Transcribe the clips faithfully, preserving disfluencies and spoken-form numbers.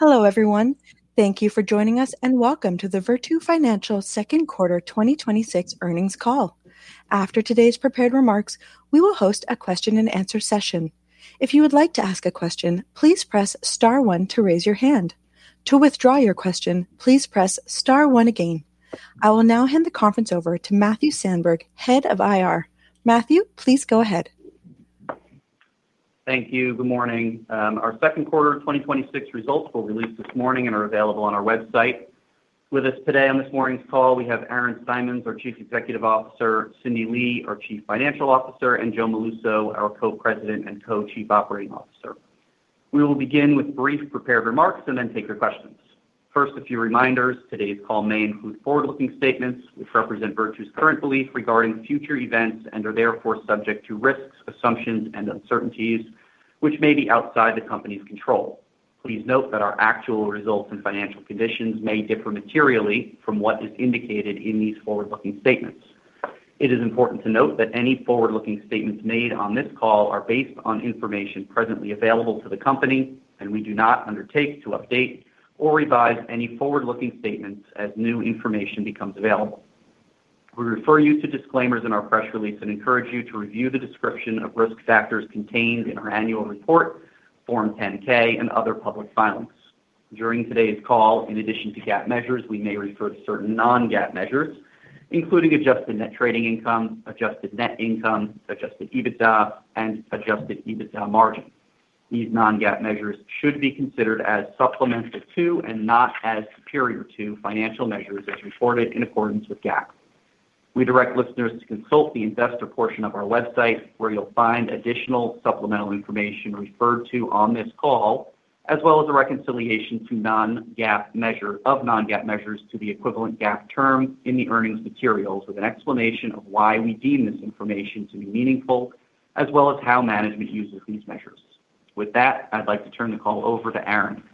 Hello, everyone. Thank you for joining us, and welcome to the Virtu Financial second quarter twenty twenty-six earnings call. After today's prepared remarks, we will host a question and answer session. If you would like to ask a question, please press star one to raise your hand. To withdraw your question, please press star one again. I will now hand the conference over to Matthew Sandberg, Head of I R. Matthew, please go ahead. Thank you. Good morning. Um, our second quarter twenty twenty-six results were released this morning and are available on our website. With us today on this morning's call, we have Aaron Simons, our Chief Executive Officer, Cindy Lee, our Chief Financial Officer, and Joe Maluso, our Co-President and Co-Chief Operating Officer. We will begin with brief prepared remarks and then take your questions. First, a few reminders. Today's call may include forward-looking statements which represent Virtu's current belief regarding future events and are therefore subject to risks, assumptions, and uncertainties which may be outside the company's control. Please note that our actual results and financial conditions may differ materially from what is indicated in these forward-looking statements. It is important to note that any forward-looking statements made on this call are based on information presently available to the company, and we do not undertake to update or revise any forward-looking statements as new information becomes available. We refer you to disclaimers in our press release and encourage you to review the description of risk factors contained in our annual report, Form ten K, and other public filings. During today's call, in addition to GAAP measures, we may refer to certain non-GAAP measures, including adjusted net trading income, adjusted net income, adjusted EBITDA, and adjusted EBITDA margin. These non-GAAP measures should be considered as supplemental to and not as superior to financial measures as reported in accordance with GAAP. We direct listeners to consult the investor portion of our website, where you'll find additional supplemental information referred to on this call, as well as a reconciliation to non-GAAP measure of non-GAAP measures to the equivalent GAAP term in the earnings materials, with an explanation of why we deem this information to be meaningful, as well as how management uses these measures. With that, I'd like to turn the call over to Aaron.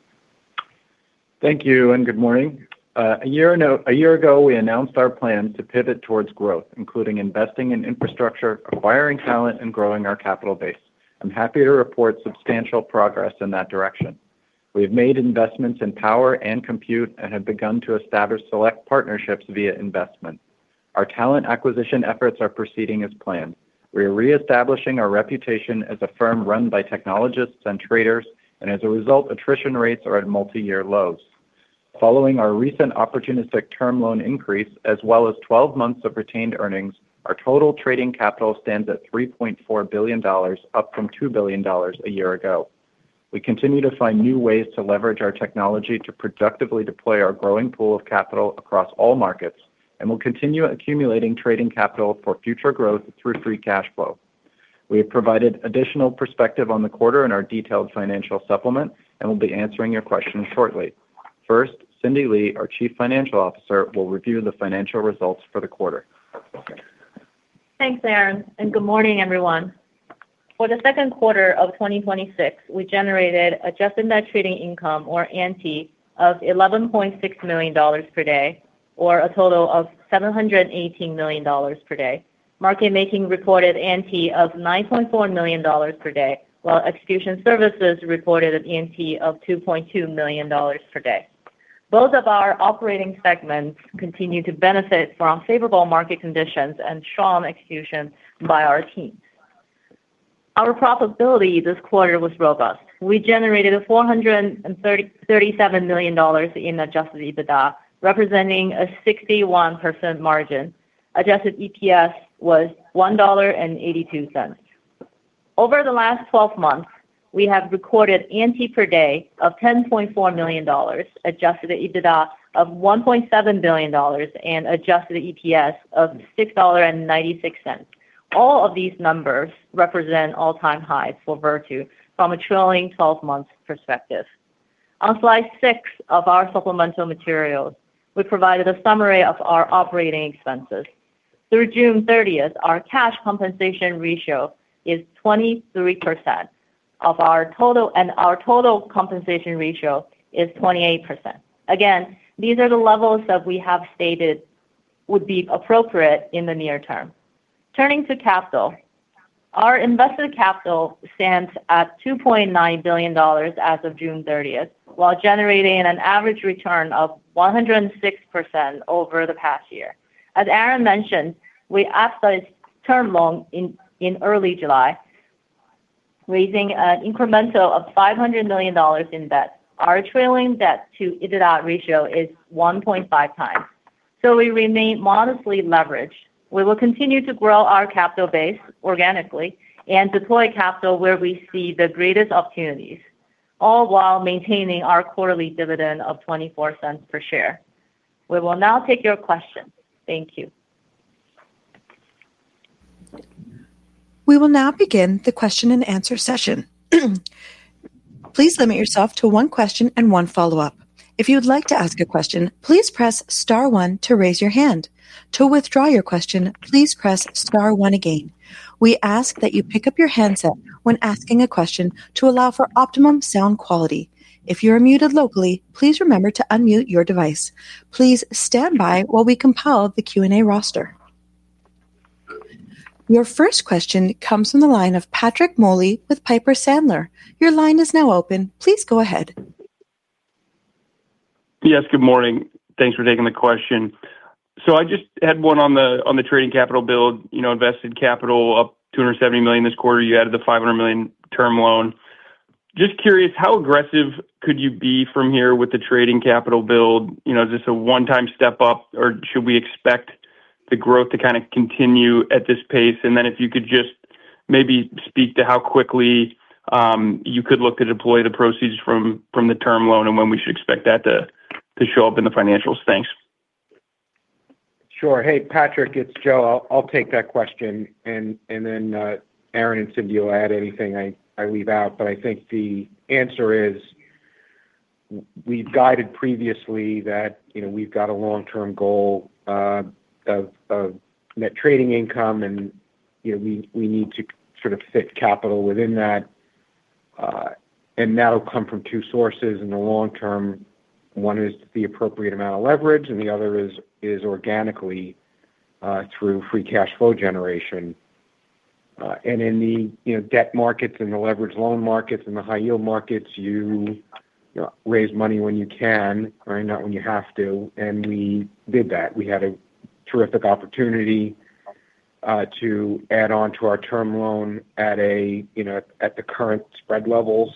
Thank you and good morning. Uh, a, year no, a year ago, we announced our plan to pivot towards growth, including investing in infrastructure, acquiring talent, and growing our capital base. I'm happy to report substantial progress in that direction. We have made investments in power and compute and have begun to establish select partnerships via investment. Our talent acquisition efforts are proceeding as planned. We are reestablishing our reputation as a firm run by technologists and traders, and as a result, attrition rates are at multi-year lows. Following our recent opportunistic term loan increase, as well as twelve months of retained earnings, our total trading capital stands at three point four billion dollars, up from two billion dollars a year ago. We continue to find new ways to leverage our technology to productively deploy our growing pool of capital across all markets, and will continue accumulating trading capital for future growth through free cash flow. We have provided additional perspective on the quarter in our detailed financial supplement, and will be answering your questions shortly. First, Cindy Lee, our Chief Financial Officer, will review the financial results for the quarter. Thanks, Aaron, and good morning, everyone. For the second quarter of twenty twenty-six, we generated adjusted net trading income, or A N T, of eleven point six million dollars per day, or a total of seven hundred eighteen million dollars per day. Market making reported A N T of nine point four million dollars per day, while execution services reported an A N T of two point two million dollars per day. Both of our operating segments continue to benefit from favorable market conditions and strong execution by our teams. Our profitability this quarter was robust. We generated four hundred thirty-seven million dollars in adjusted EBITDA, representing a sixty-one percent margin. Adjusted E P S was one dollar and eighty-two cents. Over the last twelve months, we have recorded A N T per day of ten point four million dollars, adjusted EBITDA of one point seven billion dollars, and adjusted E P S of six dollars and ninety-six cents. All of these numbers represent all-time highs for Virtu from a trailing twelve months perspective. On slide six of our supplemental materials, we provided a summary of our operating expenses. Through June thirtieth, our cash compensation ratio is twenty-three percent of our total, and our total compensation ratio is twenty-eight percent. Again, these are the levels that we have stated would be appropriate in the near term. Turning to capital, our invested capital stands at two point nine billion dollars as of June thirtieth, while generating an average return of one hundred six percent over the past year. As Aaron mentioned, we upsized term loan in, in early July, raising an incremental of five hundred million dollars in debt. Our trailing debt to EBITDA ratio is one point five times. So we remain modestly leveraged. We will continue to grow our capital base organically and deploy capital where we see the greatest opportunities, all while maintaining our quarterly dividend of twenty-four cents per share. We will now take your questions. Thank you. We will now begin the question and answer session. Please limit yourself to one question and one follow-up. If you would like to ask a question, please press star one to raise your hand. To withdraw your question, please press star one again. We ask that you pick up your handset when asking a question to allow for optimum sound quality. If you are muted locally, please remember to unmute your device. Please stand by while we compile the Q and A roster. Your first question comes from the line of Patrick Moley with Piper Sandler. Your line is now open. Please go ahead. Yes, good morning. Thanks for taking the question. So I just had one on the on the trading capital build. You know, invested capital up two hundred seventy million dollars this quarter. You added the five hundred million dollars term loan. Just curious, how aggressive could you be from here with the trading capital build? You know, is this a one-time step up, or should we expect the growth to kind of continue at this pace? And then if you could just maybe speak to how quickly um, you could look to deploy the proceeds from from the term loan and when we should expect that to to show up in the financials. Thanks. Sure. Hey, Patrick, it's Joe. I'll, I'll take that question, and and then uh, Aaron and Cindy will add anything I, I leave out. But I think the answer is we've guided previously that, you know, we've got a long-term goal uh, of, of net trading income, and, you know, we, we need to sort of fit capital within that. Uh, and that'll come from two sources in the long term. One is the appropriate amount of leverage, and the other is is organically uh, through free cash flow generation. Uh, and in the you know debt markets and the leverage loan markets and the high yield markets, you, you know, raise money when you can, or not when you have to. And we did that. We had a terrific opportunity uh, to add on to our term loan at a you know at the current spread levels.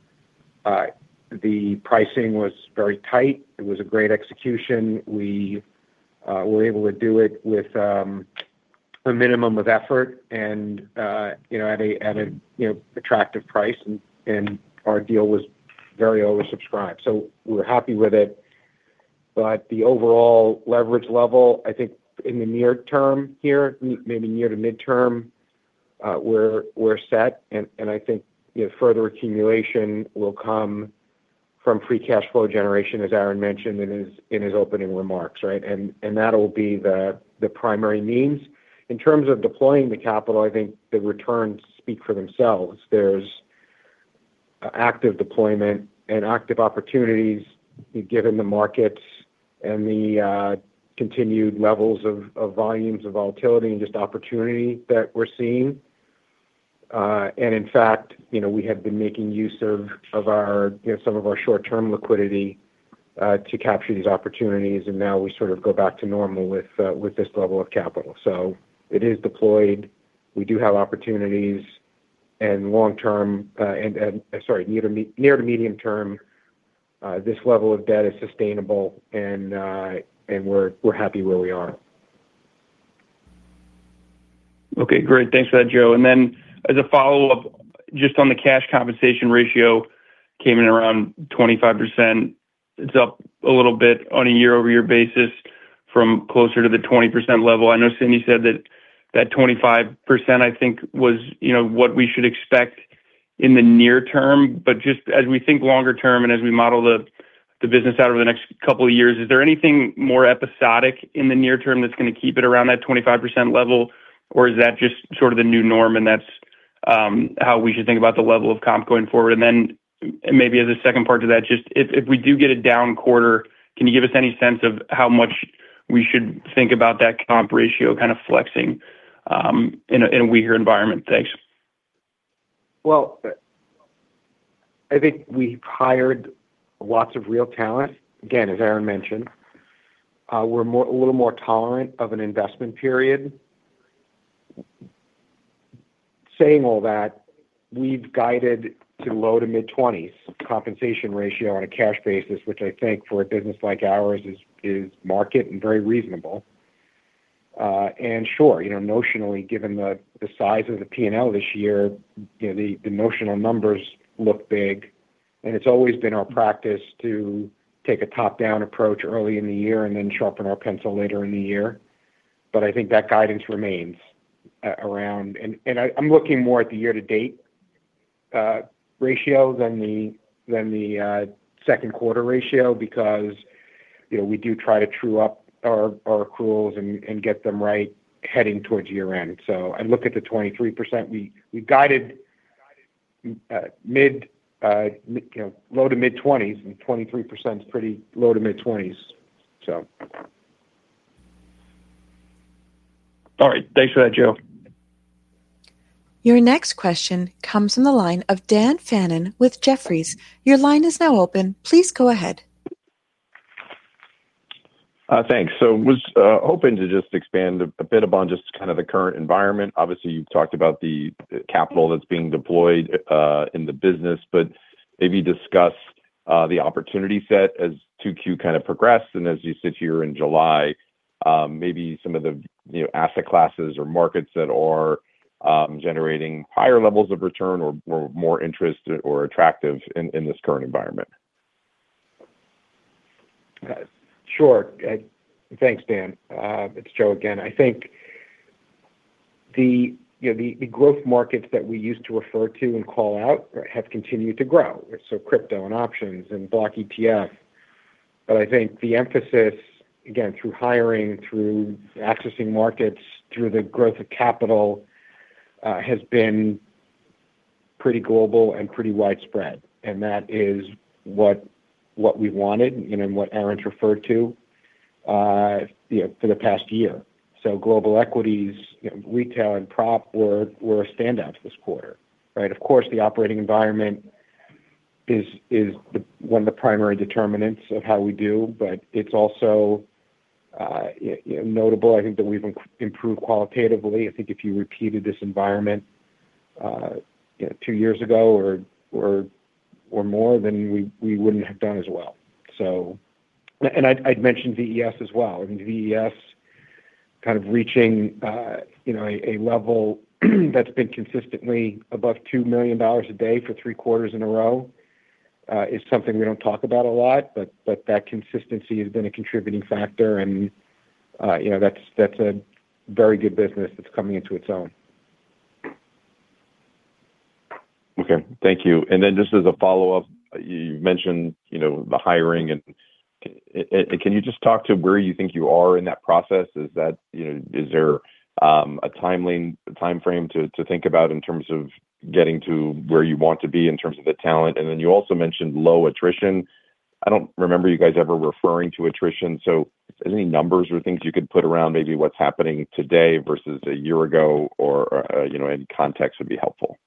Uh, The pricing was very tight. It was a great execution. We uh, were able to do it with um, a minimum of effort, and uh, you know, at a at a you know attractive price, and, and our deal was very oversubscribed. So we're happy with it. But the overall leverage level, I think, in the near term here, maybe near to midterm, uh, we're we're set, and and I think you know further accumulation will come from free cash flow generation, as Aaron mentioned in his in his opening remarks, right? And and that'll be the the primary means. In terms of deploying the capital, I think the returns speak for themselves. There's uh, active deployment and active opportunities given the markets and the uh, continued levels of, of volumes of volatility and just opportunity that we're seeing. Uh, and in fact, you know, we have been making use of, of our, you know, some of our short-term liquidity uh, to capture these opportunities, and now we sort of go back to normal with uh, with this level of capital. So it is deployed. We do have opportunities, and long-term uh, and, and uh, sorry, near to me, near to medium term, uh, this level of debt is sustainable, and uh, and we're we're happy where we are. Okay, great. Thanks for that, Joe. And then, as a follow-up, just on the cash compensation ratio, came in around twenty-five percent. It's up a little bit on a year-over-year basis from closer to the twenty percent level. I know Cindy said that that twenty-five percent, I think, was, you know, what we should expect in the near term. But just as we think longer term and as we model the the business out over the next couple of years, is there anything more episodic in the near term that's going to keep it around that twenty-five percent level? Or is that just sort of the new norm, and that's um, how we should think about the level of comp going forward? And then and maybe as a second part to that, just if, if we do get a down quarter, can you give us any sense of how much we should think about that comp ratio kind of flexing um, in, a, in a weaker environment? Thanks. Well, I think we've hired lots of real talent. Again, as Aaron mentioned, uh, we're more, a little more tolerant of an investment period. Saying all that, we've guided to low to mid-twenties compensation ratio on a cash basis, which I think for a business like ours is is market and very reasonable. Uh, and sure, you know, notionally, given the, the size of the P and L this year, you know, the, the notional numbers look big. And it's always been our practice to take a top-down approach early in the year and then sharpen our pencil later in the year. But I think that guidance remains uh, around. And, and I, I'm looking more at the year-to-date uh, ratio than the than the uh, second quarter ratio, because you know we do try to true up our, our accruals and, and get them right heading towards year end. So I look at the twenty-three percent. We we guided uh, mid uh, you know low to mid twenties, and twenty-three percent is pretty low to mid twenties. So. All right. Thanks for that, Joe. Your next question comes from the line of Dan Fannon with Jefferies. Your line is now open. Please go ahead. Uh, thanks. So was uh, hoping to just expand a, a bit upon just kind of the current environment. Obviously, you've talked about the capital that's being deployed uh, in the business, but maybe discuss uh, the opportunity set as two Q kind of progressed, and as you sit here in July, um, maybe some of the you know asset classes or markets that are um, generating higher levels of return or, or more interest or attractive in, in this current environment. Uh, Sure. Uh, thanks, Dan. Uh, it's Joe again. I think the you know the, the growth markets that we used to refer to and call out have continued to grow. So crypto and options and block E T F. But I think the emphasis, again, through hiring, through accessing markets, through the growth of capital, uh, has been pretty global and pretty widespread. And that is what what we wanted, you know, and what Aaron's referred to, uh, you know, for the past year. So global equities, you know, retail and prop were were standouts this quarter, right? Of course, the operating environment is is the, one of the primary determinants of how we do, but it's also uh, you know, notable. I think that we've improved qualitatively. I think if you repeated this environment uh, you know, two years ago or or or more, then we, we wouldn't have done as well. So, and I'd, I'd mentioned V E S as well. I mean, V E S kind of reaching, uh, you know, a, a level that's been consistently above two million dollars a day for three quarters in a row uh, is something we don't talk about a lot, but, but that consistency has been a contributing factor. And, uh, you know, that's, that's a very good business that's coming into its own. Okay, thank you. And then just as a follow-up, you mentioned, you know, the hiring, and, and can you just talk to where you think you are in that process? Is that, you know, is there um, a timeline, time frame to, to think about in terms of getting to where you want to be in terms of the talent? And then you also mentioned low attrition. I don't remember you guys ever referring to attrition. So if there's any numbers or things you could put around maybe what's happening today versus a year ago, or, uh, you know, any context would be helpful.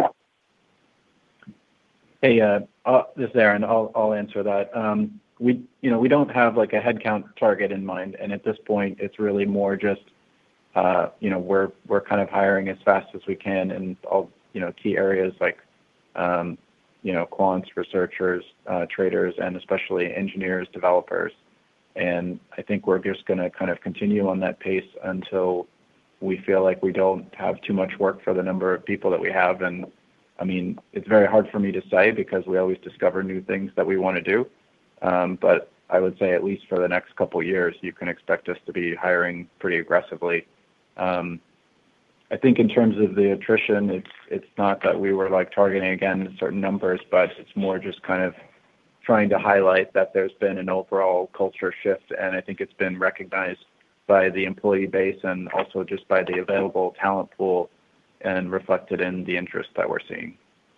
Hey, uh, uh, this is Aaron. I'll I'll answer that. Um, we you know we don't have like a headcount target in mind, and at this point, it's really more just uh, you know we're we're kind of hiring as fast as we can in all you know key areas like um, you know quants, researchers, uh, traders, and especially engineers, developers. And I think we're just going to kind of continue on that pace until we feel like we don't have too much work for the number of people that we have. And I mean, it's very hard for me to say because we always discover new things that we want to do. Um, but I would say at least for the next couple of years, you can expect us to be hiring pretty aggressively. Um, I think in terms of the attrition, it's it's not that we were like targeting again certain numbers, but it's more just kind of trying to highlight that there's been an overall culture shift, and I think it's been recognized by the employee base and also just by the available talent pool, and reflected in the interest that we're seeing.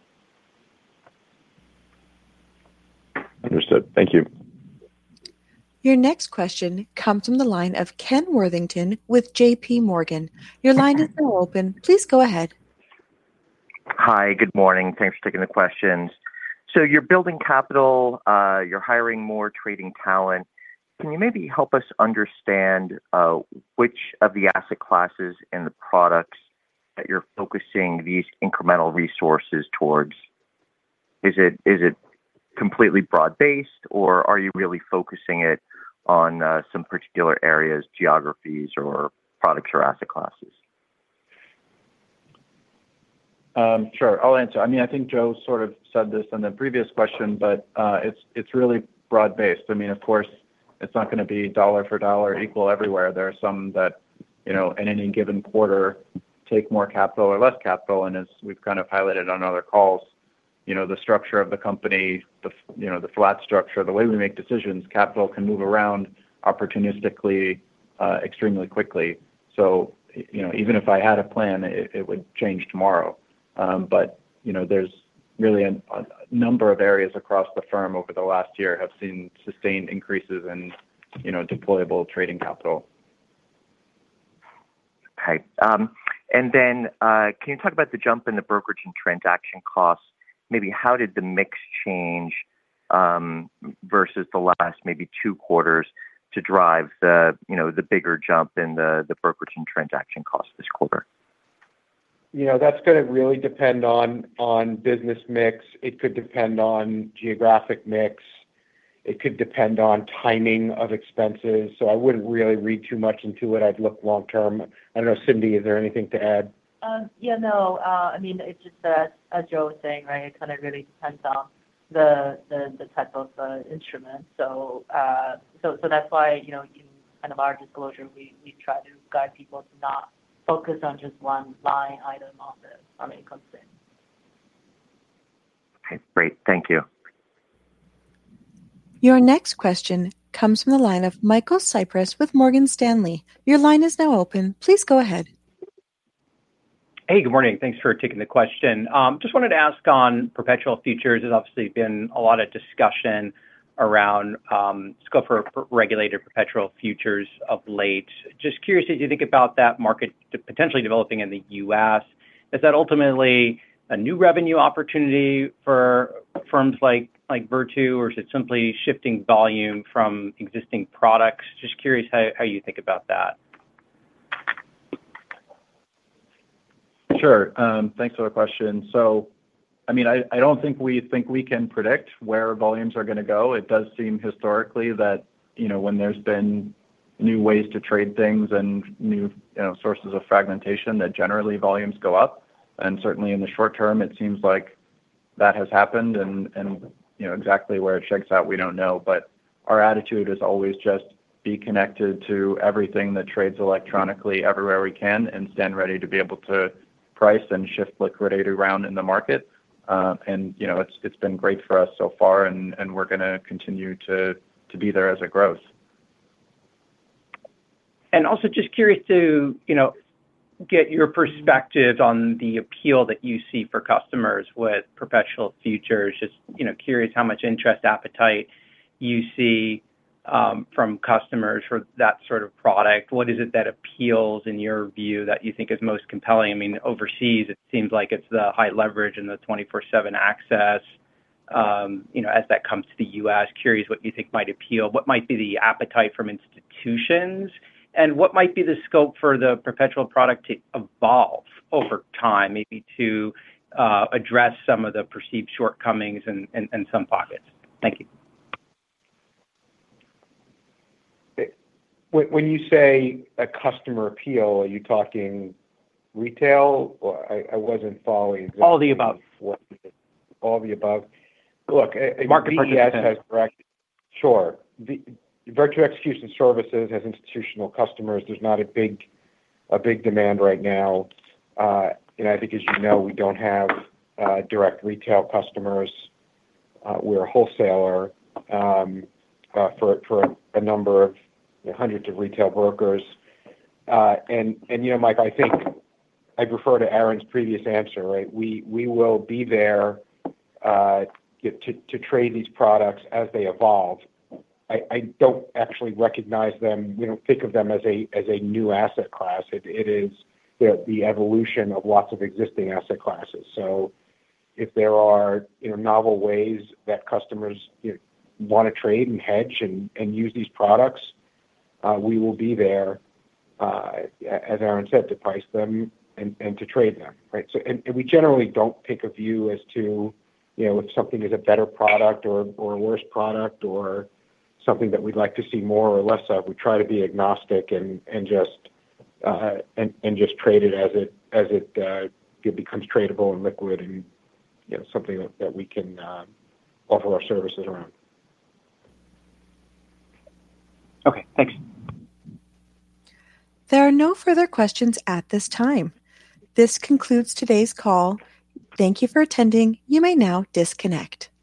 Understood. Thank you. Your next question comes from the line of Ken Worthington with J P Morgan. Your line is now open. Please go ahead. Hi, good morning. Thanks for taking the questions. So you're building capital, uh, you're hiring more trading talent. Can you maybe help us understand uh, which of the asset classes and the products that you're focusing these incremental resources towards? Is it is it completely broad-based, or are you really focusing it on uh, some particular areas, geographies, or products or asset classes? Um, sure, I'll answer. I mean, I think Joe sort of said this in the previous question, but uh, it's it's really broad-based. I mean, of course, it's not going to be dollar for dollar equal everywhere. There are some that, you know, in any given quarter take more capital or less capital, and as we've kind of highlighted on other calls, you know, the structure of the company, the you know, the flat structure, the way we make decisions, capital can move around opportunistically uh, extremely quickly. So, you know, even if I had a plan, it, it would change tomorrow. Um, but, you know, there's really a, a number of areas across the firm over the last year have seen sustained increases in, you know, deployable trading capital. Okay. Um, and then uh, can you talk about the jump in the brokerage and transaction costs? Maybe how did the mix change um, versus the last maybe two quarters to drive the, you know, the bigger jump in the, the brokerage and transaction costs this quarter? You know, that's going to really depend on on business mix. It could depend on geographic mix. It could depend on timing of expenses. So I wouldn't really read too much into it. I'd look long term. I don't know, Cindy, is there anything to add? Um, yeah, no. Uh, I mean, it's just uh, as Joe was saying, right? It kind of really depends on the the, the type of uh, instrument. So uh, so so that's why, you know, in kind of our disclosure, we we try to guide people to not focus on just one line item on the on the income statement. Okay, great. Thank you. Your next question comes from the line of Michael Cyprys with Morgan Stanley. Your line is now open. Please go ahead. Hey, good morning. Thanks for taking the question. Um, just wanted to ask on perpetual futures. There's obviously been a lot of discussion around um, scope for regulated perpetual futures of late. Just curious, as you think about that market potentially developing in the U S, is that ultimately a new revenue opportunity for firms like like Virtu, or is it simply shifting volume from existing products? Just curious how, how you think about that. Sure. Um, thanks for the question. So, I mean, I, I don't think we think we can predict where volumes are going to go. It does seem historically that, you know, when there's been new ways to trade things and new, you know, sources of fragmentation, that generally volumes go up. And certainly in the short term, it seems like that has happened, and, and, you know, exactly where it shakes out, we don't know. But our attitude is always just be connected to everything that trades electronically everywhere we can and stand ready to be able to price and shift liquidity around in the market. Uh, and, you know, it's it's been great for us so far, and, and we're going to continue to to be there as it grows. And also just curious to, you know, get your perspective on the appeal that you see for customers with perpetual futures. Just, you know, curious how much interest, appetite you see um, from customers for that sort of product. What is it that appeals in your view that you think is most compelling? I mean, overseas, it seems like it's the high leverage and the twenty-four seven access. Um, you know, as that comes to the U S, curious what you think might appeal. What might be the appetite from institutions? And what might be the scope for the perpetual product to evolve over time, maybe to uh, address some of the perceived shortcomings in, in, in some pockets? Thank you. When you say a customer appeal, are you talking retail? Or I, I wasn't following exactly. All the above. What, all the above. Look, Market V E S has direct. Sure. The, Virtu Execution Services has institutional customers. There's not a big, a big demand right now. Uh, and I think, as you know, we don't have uh, direct retail customers. Uh, we're a wholesaler um, uh, for for a, a number of you know, hundreds of retail brokers. Uh, and and you know, Mike, I think I refer to Aaron's previous answer. Right, we we will be there uh, to to trade these products as they evolve. I, I don't actually recognize them. We don't think of them as a as a new asset class. It, it is the, the evolution of lots of existing asset classes. So if there are, you know, novel ways that customers, you know, want to trade and hedge and, and use these products, uh, we will be there, uh, as Aaron said, to price them and, and to trade them, right? So, and, and we generally don't take a view as to, you know, if something is a better product or, or a worse product or something that we'd like to see more or less of. We try to be agnostic and, and just uh, and, and just trade it as it as it, uh, it becomes tradable and liquid and, you know, something that, that we can uh, offer our services around. Okay, thanks. There are no further questions at this time. This concludes today's call. Thank you for attending. You may now disconnect.